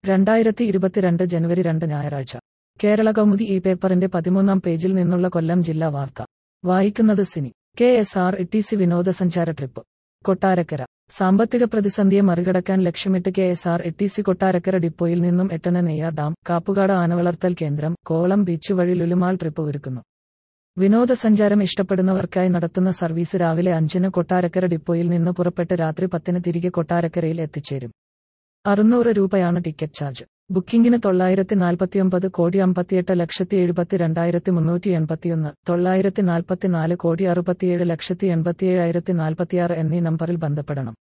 2022 ജനുവരി 2 ഞായറാഴ്ച കേരള കൗമുദി ഈ പേപ്പറിന്റെ 13-ാം പേജിൽ നിന്നുള്ള കൊല്ലം ജില്ലാ വാർത്ത വായിക്കുന്നത് സിനി. KSRTC വിനോദസഞ്ചാര ട്രിപ്പ് കൊട്ടാരക്കര. സാമ്പത്തിക പ്രതിസന്ധിയെ മറികടക്കാൻ ലക്ഷ്യമിട്ട് KSRTC കൊട്ടാരക്കര ഡിപ്പോയിൽ നിന്നും എട്ടന നെയ്യാർ ഡാം, കാപ്പുകാട് ആനവളർത്തൽ കേന്ദ്രം, കോവളം ബീച്ച് വഴി ലുലുമാൾ ട്രിപ്പ് ഒരുക്കുന്നു. വിനോദസഞ്ചാരം ഇഷ്ടപ്പെടുന്നവർക്കായി നടത്തുന്ന സർവീസ് രാവിലെ 5-ന് കൊട്ടാരക്കര ഡിപ്പോയിൽ നിന്ന് പുറപ്പെട്ട് രാത്രി 10-ന് തിരികെ കൊട്ടാരക്കരയിൽ എത്തിച്ചേരും. 600 രൂപയാണ് ടിക്കറ്റ് ചാർജ്. ബുക്കിംഗിന് 948,58,72,381, 944,67,87,87,046 എന്നീ നമ്പറിൽ ബന്ധപ്പെടണം.